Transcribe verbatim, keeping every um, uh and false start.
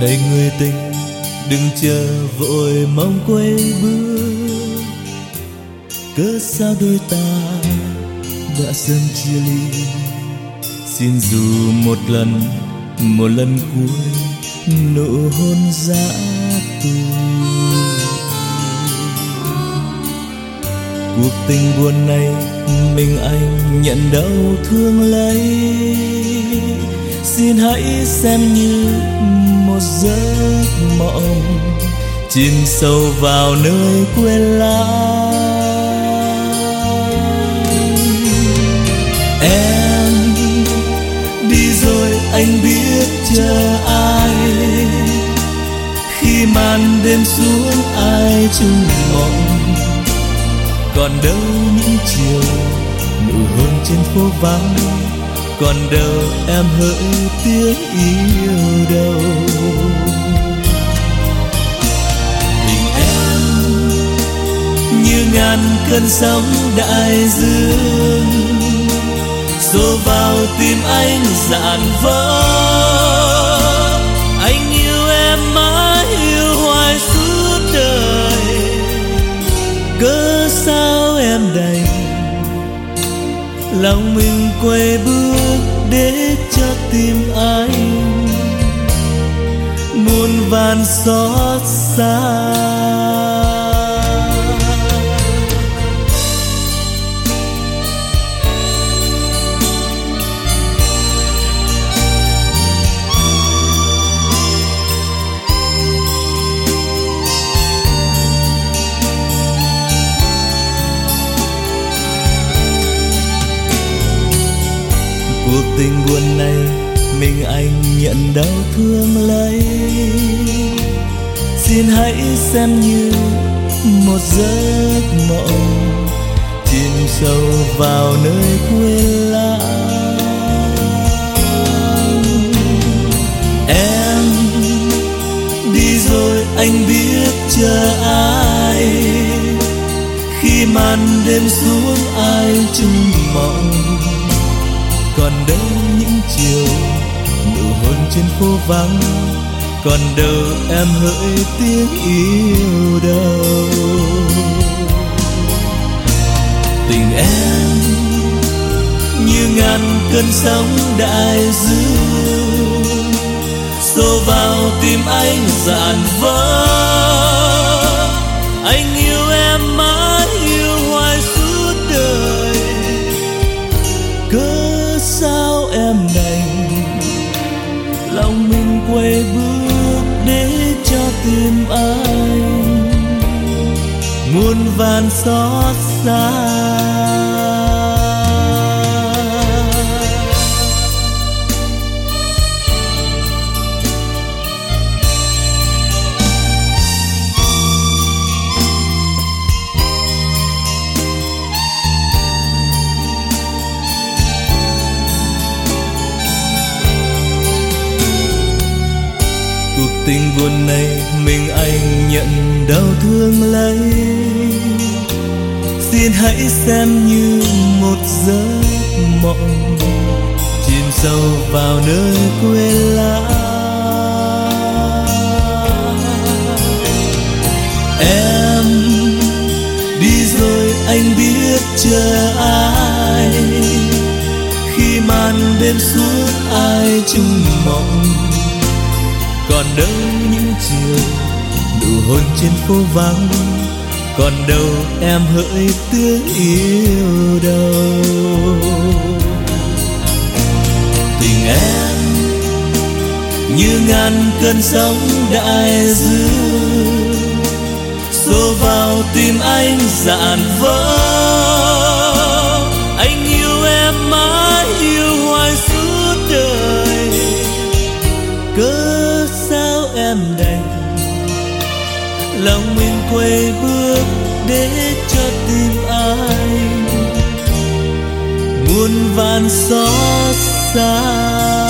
Này người tình, đừng chờ vội mong quay bước, cớ sao đôi ta đã dần chia ly. Xin dù một lần, một lần cuối, nụ hôn dã từ. Cuộc tình buồn này mình anh nhận đau thương lấy. Xin hãy xem như một giấc mộng, chìm sâu vào nơi quên lãng. Em đi rồi anh biết chờ ai, khi màn đêm xuống ai chung mộng. Còn đâu những chiều nụ hôn trên phố vắng, còn đâu em hỡi tiếng yêu đâu. Tình em như ngàn cơn sóng đại dương, xô vào tim anh dạn vỡ. Anh yêu em mãi, yêu hoài suốt đời, cớ sao em đành lòng mình quay bước để cho tim anh muôn vàn xót xa. Cuộc tình buồn này mình anh nhận đau thương lấy. Xin hãy xem như một giấc mộng, chìm sâu vào nơi quên lãng. Em đi rồi anh biết chờ ai, khi màn đêm xuống ai chung mộng. Còn đâu những chiều nụ hôn trên phố vắng, còn đâu em hỡi tiếng yêu đâu. Tình em như ngàn cơn sóng đại dương, xô vào tim anh dạn vỡ. Anh yêu em mãi, yêu hoài suốt đời, cớ sao em đành lòng mình quay bước để cho tim anh muôn vàn xót xa. Cuộc tình buồn này mình anh nhận đau thương lấy. Xin hãy xem như một giấc mộng, chìm sâu vào nơi quên lãng. Em đi rồi anh biết chờ ai, khi màn đêm xuống ai chung mộng. Còn đâu những chiều nụ hôn trên phố vắng, còn đâu em hỡi tiếng yêu đâu. Tình em như ngàn cơn sóng đại dương, xô vào tim anh dạn vỡ. Anh yêu em mãi, yêu hoài suốt đời, cớ sao em đành lòng mình quay bước để cho tim anh muôn vàn xót xa.